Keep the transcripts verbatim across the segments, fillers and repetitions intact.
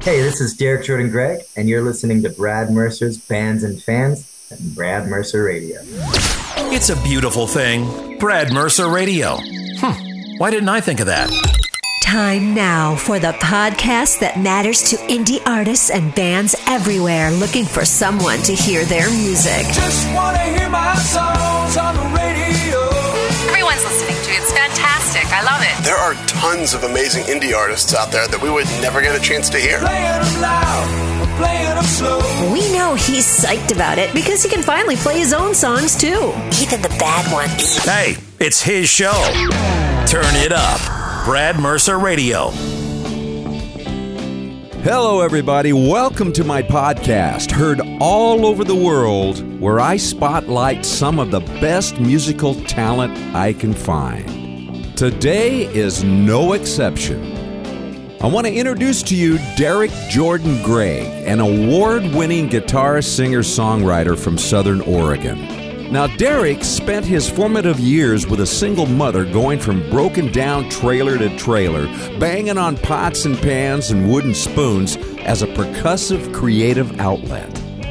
Hey, this is Derek Jordan Gregg, and you're listening to Brad Mercer's Bands and Fans and Brad Mercer Radio. It's a beautiful thing. Brad Mercer Radio. Hmm. Why didn't I think of that? Time now for the podcast that matters to indie artists and bands everywhere looking for someone to hear their music. Just want to hear my songs on the radio. Everyone's listening to it. It's fantastic. I love it. There are tons of amazing indie artists out there that we would never get a chance to hear. Playing them loud, or playing them slow. We know he's psyched about it because he can finally play his own songs too, even the bad ones. Hey, it's his show. Turn it up. Brad Mercer Radio. Hello, everybody. Welcome to my podcast, heard all over the world, where I spotlight some of the best musical talent I can find. Today is no exception. I want to introduce to you Derek Jordan Gregg, an award-winning guitarist, singer, songwriter from Southern Oregon. Now, Derek spent his formative years with a single mother going from broken down trailer to trailer, banging on pots and pans and wooden spoons as a percussive creative outlet.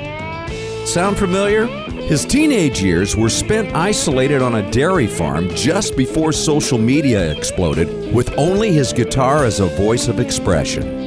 Sound familiar? His teenage years were spent isolated on a dairy farm just before social media exploded, with only his guitar as a voice of expression.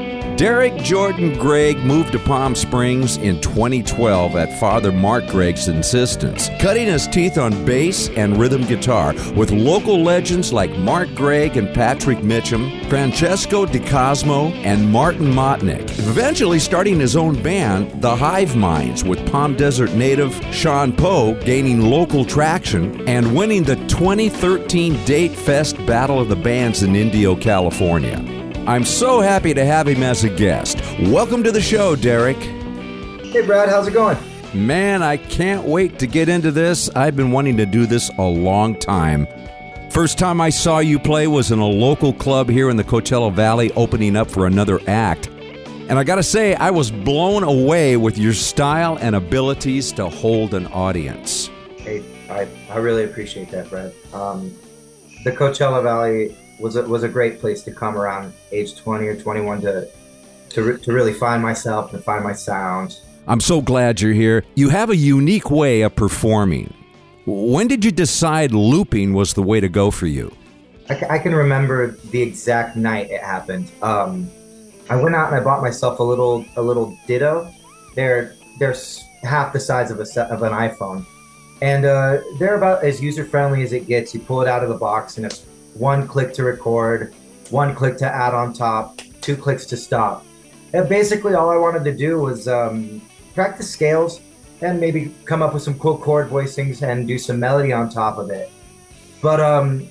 Derek Jordan Gregg moved to Palm Springs in twenty twelve at Father Mark Gregg's insistence, cutting his teeth on bass and rhythm guitar with local legends like Mark Gregg and Patrick Mitchum, Francesco Di Cosmo, and Martin Motnick, eventually starting his own band, The Hive Minds, with Palm Desert native Sean Poe gaining local traction and winning the twenty thirteen Date Fest Battle of the Bands in Indio, California. I'm so happy to have him as a guest. Welcome to the show, Derek. Hey, Brad, how's it going? Man, I can't wait to get into this. I've been wanting to do this a long time. First time I saw you play was in a local club here in the Coachella Valley, opening up for another act. And I gotta say, I was blown away with your style and abilities to hold an audience. Hey, I, I really appreciate that, Brad. Um, the Coachella Valley was a, was a great place to come around age twenty or twenty-one to to, re- to really find myself and find my sound. I'm so glad you're here. You have a unique way of performing. When did you decide looping was the way to go for you? I, c- I can remember the exact night it happened. Um, I went out and I bought myself a little a little Ditto. They're they're half the size of a set, of an iPhone, and uh, they're about as user friendly as it gets. You pull it out of the box and it's one click to record, one click to add on top, two clicks to stop. And basically all I wanted to do was um, practice scales and maybe come up with some cool chord voicings and do some melody on top of it. But um,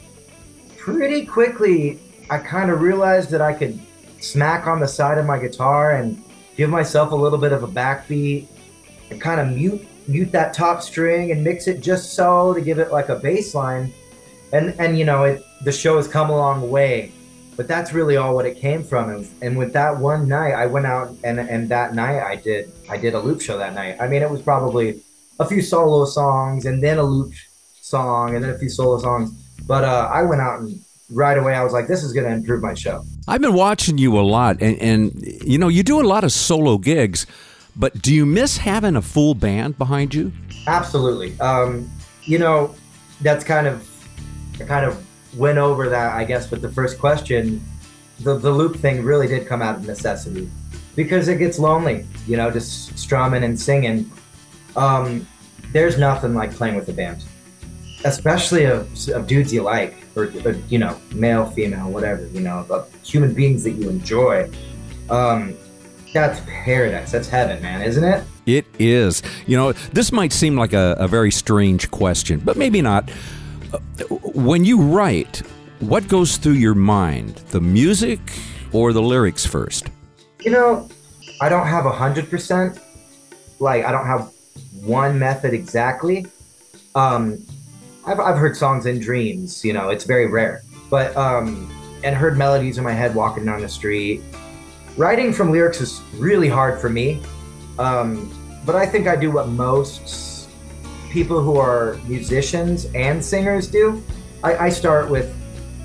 pretty quickly, I kind of realized that I could smack on the side of my guitar and give myself a little bit of a backbeat and kind of mute mute that top string and mix it just so to give it like a bass line. And, and you know, it, the show has come a long way, but that's really all what it came from. And, and with that one night, I went out and, and that night I did I did a loop show that night. I mean, it was probably a few solo songs and then a loop song and then a few solo songs. But uh, I went out and right away I was like, this is going to improve my show. I've been watching you a lot, and, and you know, you do a lot of solo gigs, but do you miss having a full band behind you? Absolutely. Um, you know, that's kind of, I kind of went over that, I guess, with the first question. The the loop thing really did come out of necessity because it gets lonely, you know, just strumming and singing. Um, there's nothing like playing with a band, especially of, of dudes you like, or, or, you know, male, female, whatever, you know, of human beings that you enjoy. Um, that's paradise. That's heaven, man, isn't it? It is. You know, this might seem like a, a very strange question, but maybe not. When you write, what goes through your mind, the music or the lyrics first? You know, I don't have a hundred percent. Like, I don't have one method exactly. Um, I've I've heard songs in dreams. You know, it's very rare. But um, and heard melodies in my head walking down the street. Writing from lyrics is really hard for me. Um, but I think I do what most people who are musicians and singers do. I, I start with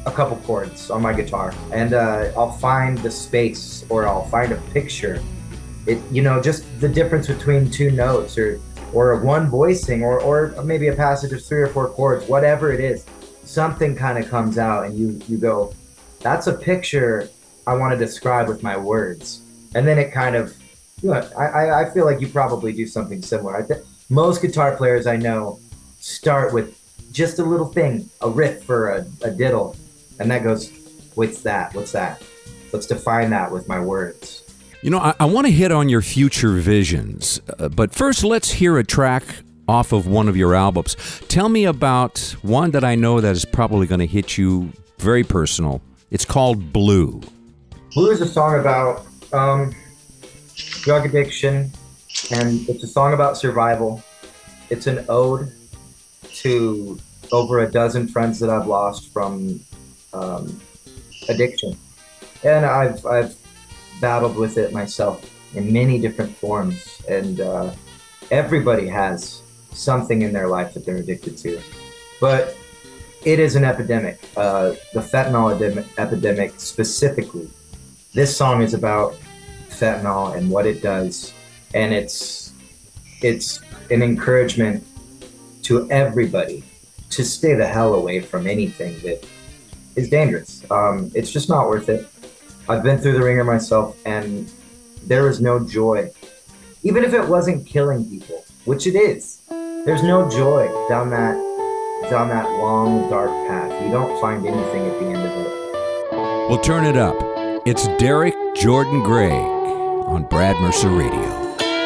a couple chords on my guitar, and uh, I'll find the space, or I'll find a picture. It, you know, just the difference between two notes, or or one voicing, or or maybe a passage of three or four chords, whatever it is, something kind of comes out, and you you go, that's a picture I want to describe with my words, and then it kind of, you know, I I feel like you probably do something similar. I th- most guitar players I know start with just a little thing, a riff or a, a diddle, and that goes, what's that? What's that? Let's define that with my words. You know, I, I want to hit on your future visions, uh, but first let's hear a track off of one of your albums. Tell me about one that I know that is probably going to hit you very personal. It's called Blue. Blue is a song about um, drug addiction, and it's a song about survival. It's an ode to over a dozen friends that I've lost from um, addiction. And I've I've battled with it myself in many different forms. And uh, everybody has something in their life that they're addicted to. But it is an epidemic, uh, the fentanyl epidemic, epidemic specifically. This song is about fentanyl and what it does. And it's it's an encouragement to everybody to stay the hell away from anything that is dangerous. Um, it's just not worth it. I've been through the ringer myself, and there is no joy. Even if it wasn't killing people, which it is, there's no joy down that down that long, dark path. You don't find anything at the end of it. Well, turn it up. It's Derek Jordan Gregg on Brad Mercer Radio.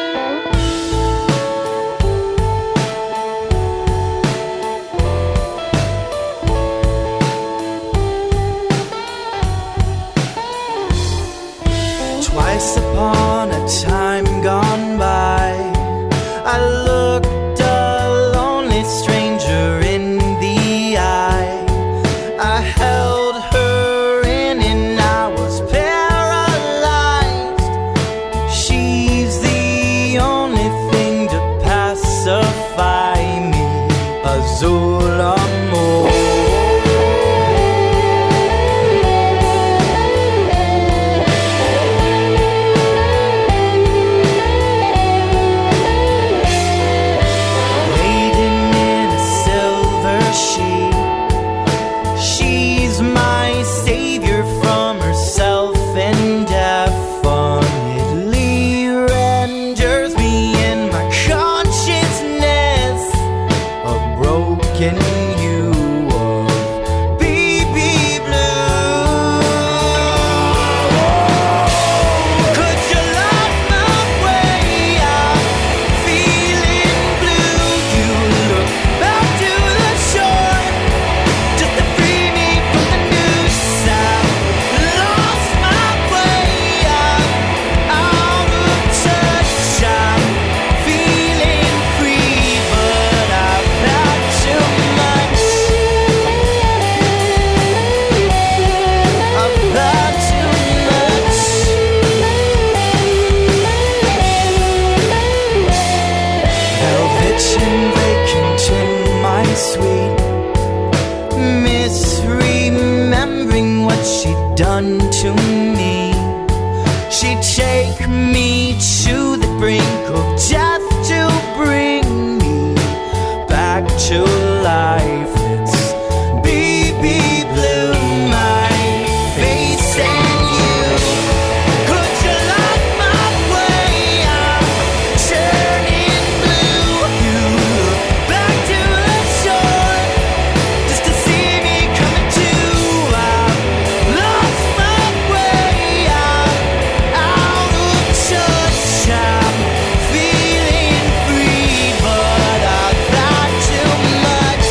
Twice upon a time gone by, I looked a lonely stranger in the eye. I held her in and I was paralyzed. She's the only thing to pacify me, Azul Amor. Done to me, she'd take me to the brink of death to bring me back to life. It's baby blue, my face and you. Could you light my way? I'm turning blue. You look back to the shore just to see me coming to. I've lost my way. I'm out of touch. I'm feeling free, but I've got too much.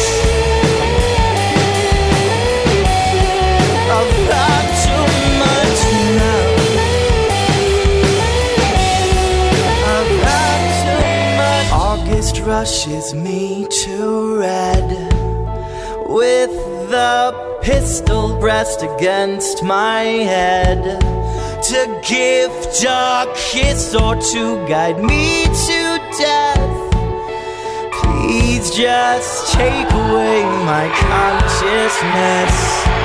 I've got too much now. I've got too much. August rushes me to red with the pistol breast against my head to give a kiss or to guide me to death. Please just take away my consciousness.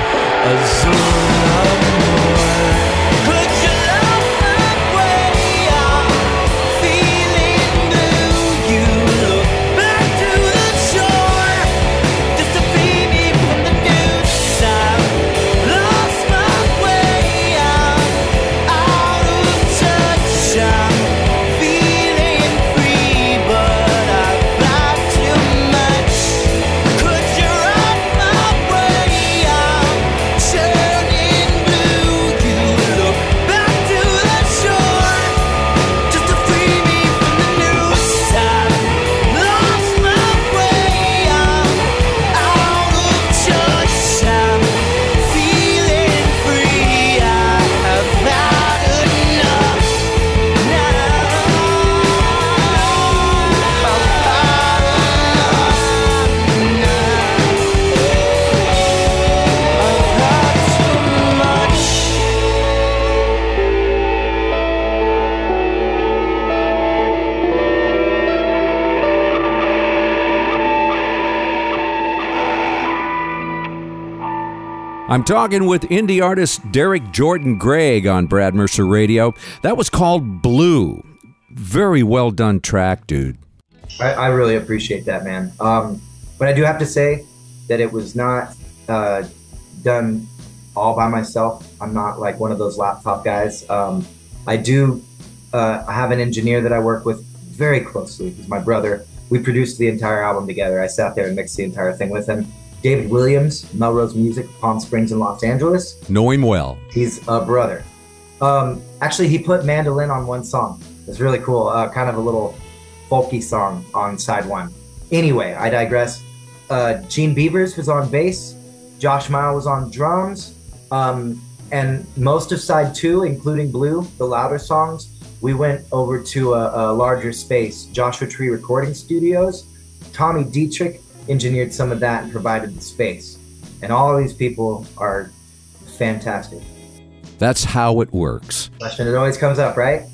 I'm talking with indie artist Derek Jordan Gregg on Brad Mercer Radio. That was called Blue. Very well done track, dude. I, I really appreciate that, man. Um, but I do have to say that it was not uh, done all by myself. I'm not like one of those laptop guys. Um, I do uh, have an engineer that I work with very closely. He's my brother. We produced the entire album together. I sat there and mixed the entire thing with him. David Williams, Melrose Music, Palm Springs in Los Angeles. Know him well. He's a brother. Um, actually, he put mandolin on one song. It's really cool. Uh, kind of a little folky song on side one. Anyway, I digress. Uh, Gene Beavers was on bass. Josh Mile was on drums. Um, and most of side two, including Blue, the louder songs, we went over to a, a larger space, Joshua Tree Recording Studios. Tommy Dietrich engineered some of that and provided the space. And all of these people are fantastic. That's how it works. Question, it always comes up, right?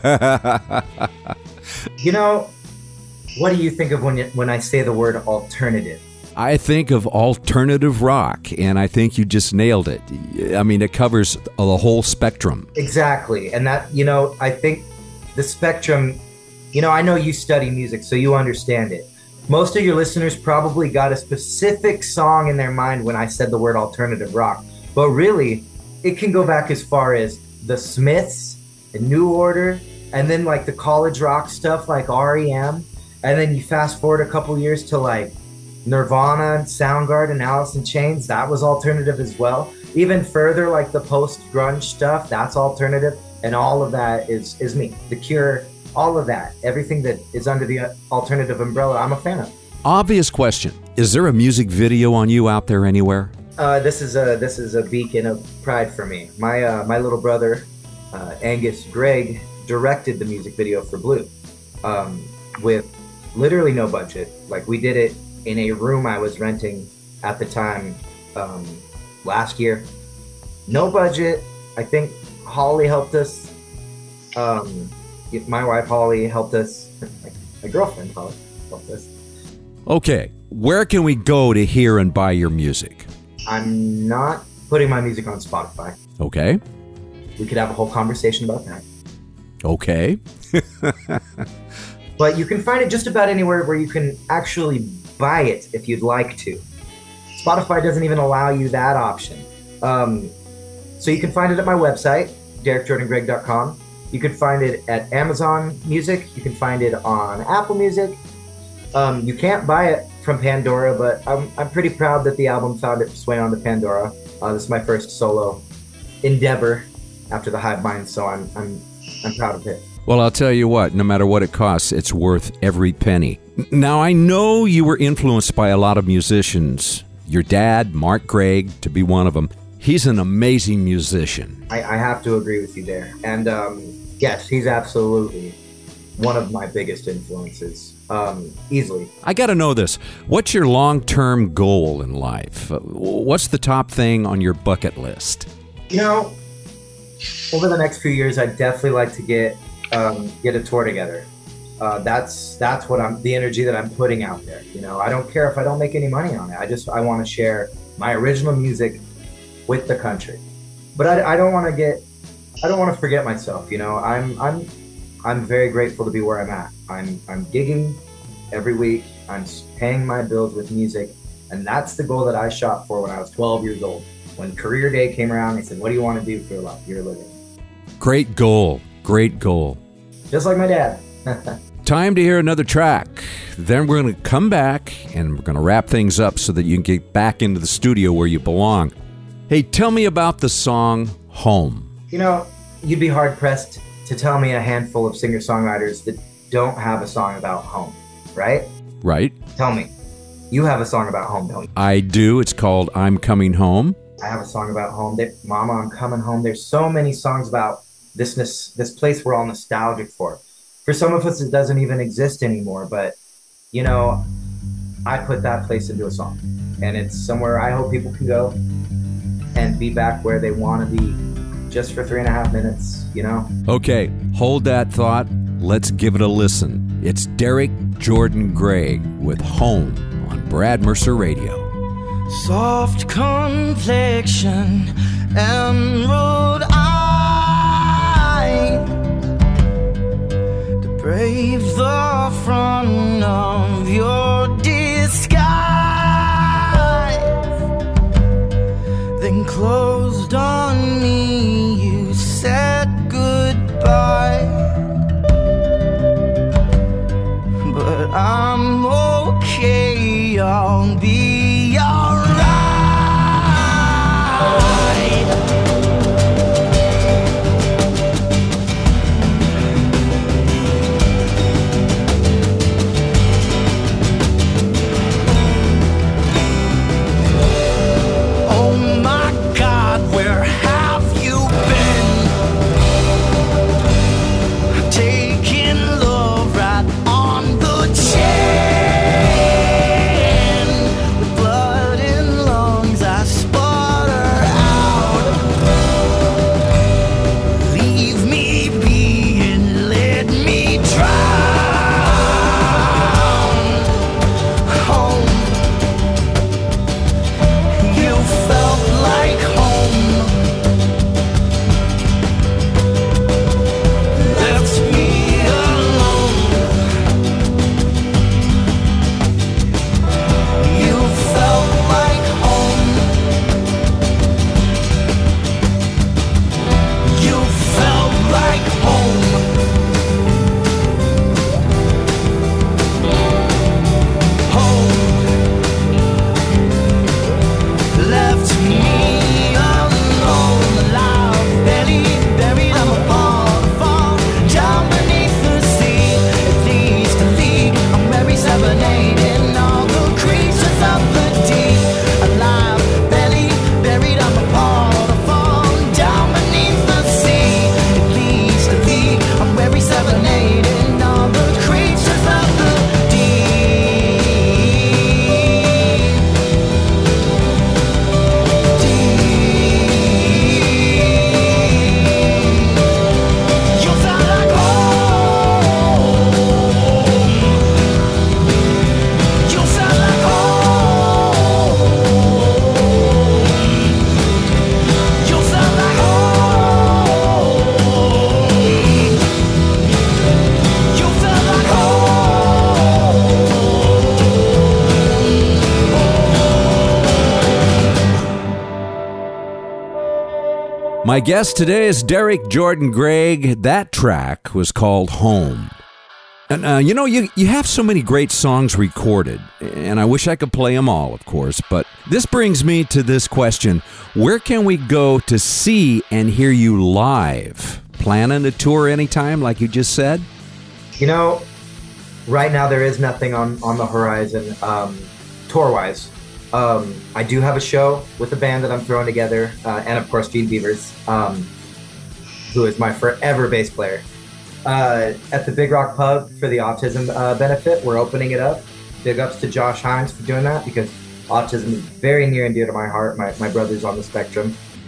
You know, what do you think of when you, when I say the word alternative? I think of alternative rock, and I think you just nailed it. I mean, it covers the whole spectrum. Exactly. And that, you know, I think the spectrum, you know, I know you study music, so you understand it. Most of your listeners probably got a specific song in their mind when I said the word alternative rock. But really, it can go back as far as the Smiths, the New Order, and then like the college rock stuff like R E M. And then you fast forward a couple years to like Nirvana, Soundgarden, Alice in Chains. That was alternative as well. Even further, like the post-grunge stuff, that's alternative. And all of that is, is me. The Cure, all of that, everything that is under the alternative umbrella, I'm a fan of. Obvious question. Is there a music video on you out there anywhere? Uh, this is a this is a beacon of pride for me. My uh, my little brother, uh, Angus Gregg, directed the music video for Blue, um, with literally no budget. Like we did it in a room I was renting at the time, um, last year. No budget. I think Holly helped us. Um, my wife Holly helped us. My, my girlfriend Holly helped us. Okay, where can we go to hear and buy your music? I'm not putting my music on Spotify. Okay. We could have a whole conversation about that. Okay. But you can find it just about anywhere where you can actually buy it if you'd like to. Spotify doesn't even allow you that option. Um, so you can find it at my website, derek jordan gregg dot com. You can find it at Amazon Music. You can find it on Apple Music. Um, you can't buy it from Pandora, but I'm I'm pretty proud that the album found its way onto Pandora. Uh, this is my first solo endeavor after the Hive Mind, so I'm I'm I'm proud of it. Well, I'll tell you what, no matter what it costs, it's worth every penny. Now, I know you were influenced by a lot of musicians. Your dad, Mark Gregg, to be one of them. He's an amazing musician. I, I have to agree with you there. And um, yes, he's absolutely one of my biggest influences. Um, easily. I got to know this. What's your long-term goal in life? What's the top thing on your bucket list? You know, over the next few years, I'd definitely like to get um, get a tour together. Uh, that's that's what I'm the energy that I'm putting out there. You know, I don't care if I don't make any money on it. I just I want to share my original music with the country. But I, I don't want to get, I don't want to forget myself. You know, I'm, I'm, I'm very grateful to be where I'm at. I'm, I'm gigging every week. I'm paying my bills with music. And that's the goal that I shot for when I was twelve years old. When career day came around, they said, what do you want to do for your life, your living? Great goal. Great goal. Just like my dad. Time to hear another track. Then we're going to come back and we're going to wrap things up so that you can get back into the studio where you belong. Hey, tell me about the song Home. You know, you'd be hard-pressed to tell me a handful of singer-songwriters that don't have a song about home, right? Right. Tell me. You have a song about home, don't you? I do. It's called I'm Coming Home. I have a song about home. They, Mama, I'm Coming Home. There's so many songs about this this place we're all nostalgic for. For some of us, it doesn't even exist anymore. But, you know, I put that place into a song. And it's somewhere I hope people can go and be back where they want to be just for three and a half minutes, you know? Okay, hold that thought. Let's give it a listen. It's Derek Jordan Gregg with Home on Brad Mercer Radio. Soft complexion, emerald eye, to brave the front of your disguise, then closed on me, you said goodbye, but I'm okay, I'll be alright. Oh my God, where have you been? Taking love right on the chin. With blood in lungs, I sputter out. Leave me be and let me drown. Home. You felt like home. Left me alone. You felt like home. You felt like home. Home. Left me alone, alive, belly buried. I'm a ball to fall down beneath the sea. At least a league. I'm very serenading all the creatures of the deep. Alive, belly buried. I'm a ball to fall down beneath the sea. At least a league. I'm very serenading all the creatures of the deep. You sound like home. You sound like home. You sound like home. You sound like My guest today is Derek Jordan Gregg. That track was called Home. And, uh, you know, you, you have so many great songs recorded, and I wish I could play them all, of course, but this brings me to this question. Where can we go to see and hear you live? Planning a tour anytime, like you just said? You know, right now there is nothing on, on the horizon, um, tour-wise. Um, I do have a show with the band that I'm throwing together, uh, and of course Gene Beavers, um, who is my forever bass player. Uh, at the Big Rock Pub for the autism uh, benefit, we're opening it up. Big ups to Josh Hines for doing that, because autism is very near and dear to my heart. My, my brother's on the spectrum.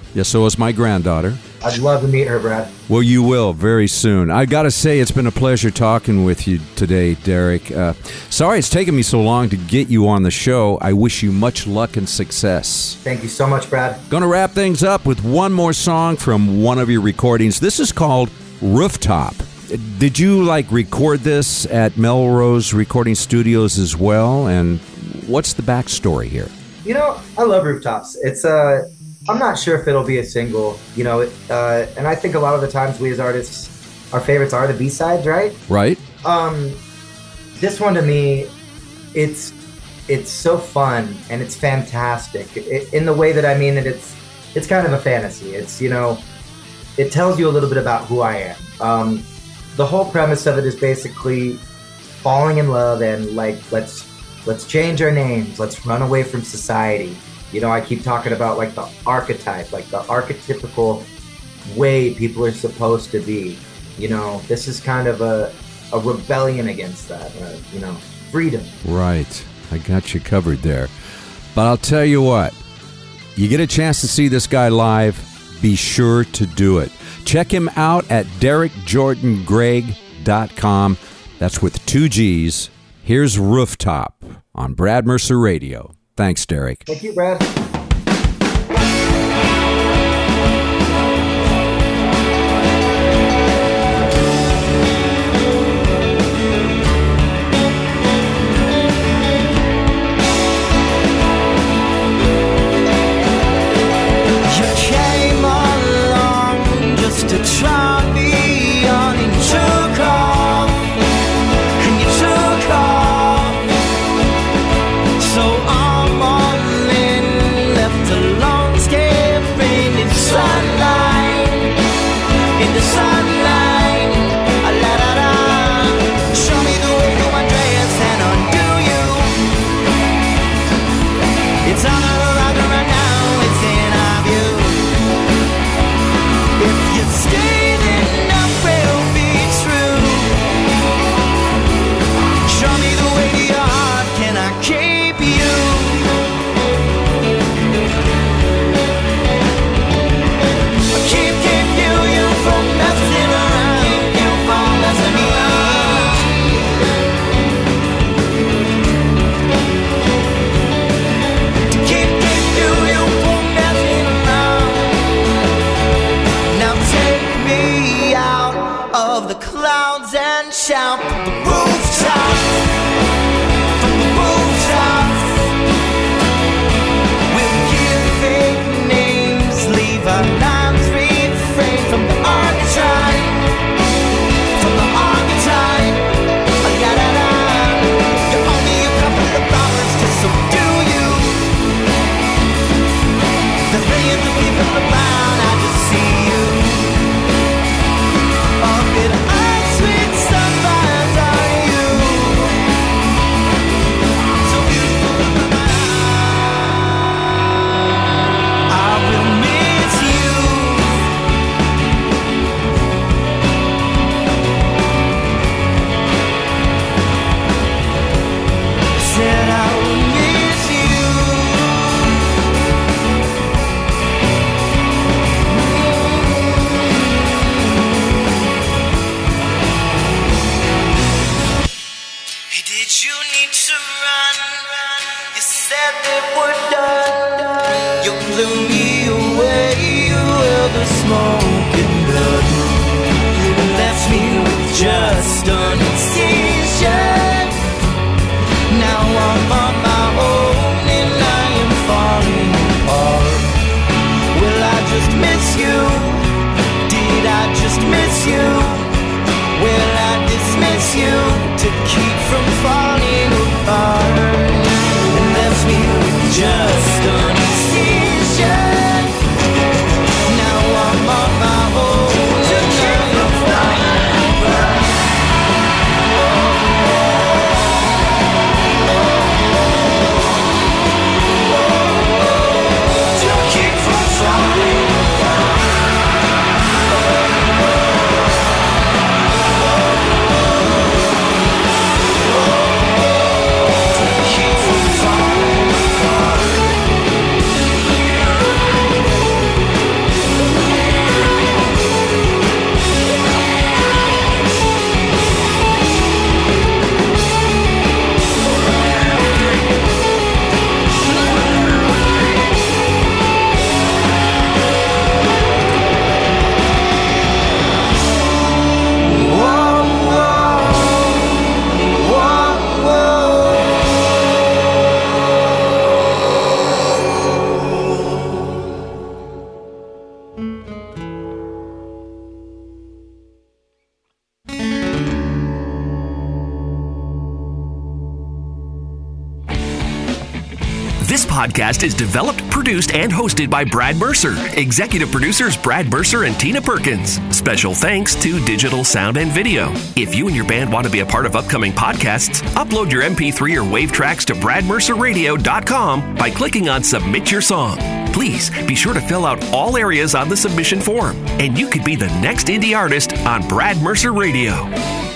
Yeah, so is my granddaughter. I'd love to meet her, Brad. Well, you will very soon. I got to say, it's been a pleasure talking with you today, Derek. Uh, sorry it's taken me so long to get you on the show. I wish you much luck and success. Thank you so much, Brad. Going to wrap things up with one more song from one of your recordings. This is called Rooftop. Did you, like, record this at Melrose Recording Studios as well? And what's the backstory here? You know, I love Rooftops. It's a... Uh, I'm not sure if it'll be a single, you know, it, uh, and I think a lot of the times we as artists, our favorites are the B-sides, right? Right. Um, this one to me, it's it's so fun and it's fantastic. It, in the way that I mean it, it's it's kind of a fantasy. It's, you know, it tells you a little bit about who I am. Um, the whole premise of it is basically falling in love and like let's let's change our names, let's run away from society. You know, I keep talking about like the archetype, like the archetypical way people are supposed to be. You know, this is kind of a, a rebellion against that, uh, you know, freedom. Right. I got you covered there. But I'll tell you what, you get a chance to see this guy live, be sure to do it. Check him out at derek jordan gregg dot com. That's with two G's. Here's Rooftop on Brad Mercer Radio. Thanks, Derek. Thank you, Brad. You came along just to try me on and you took off, and you took off. So I'm all in, left alone, scaring in the sunlight, in the sunlight. Ah, la, la, la. Show me the way to undress and undo you. It's on a horizon right now, it's in our view. If you stay, then nothing will be true. Show me the way to your heart, can I keep you? Keep, keep you, you from messing around, keep you from messing me up. Keep, keep you, you from messing around. Now take me out of the clouds and shout from the rooftops, from the rooftops. We'll give fake names, leave our lives refrain from the archetype, from the archetype. Ah, la, la, la. You're only a couple of dollars to subdue you. There's millions of people around, I just see you. Oh, good, eyes, sweet sunrise, are This podcast is developed, produced, and hosted by Brad Mercer. Executive producers Brad Mercer and Tina Perkins. Special thanks to Digital Sound and Video. If you and your band want to be a part of upcoming podcasts, upload your M P three or WAV tracks to brad mercer radio dot com by clicking on Submit Your Song. Please be sure to fill out all areas on the submission form, and you could be the next indie artist on Brad Mercer Radio.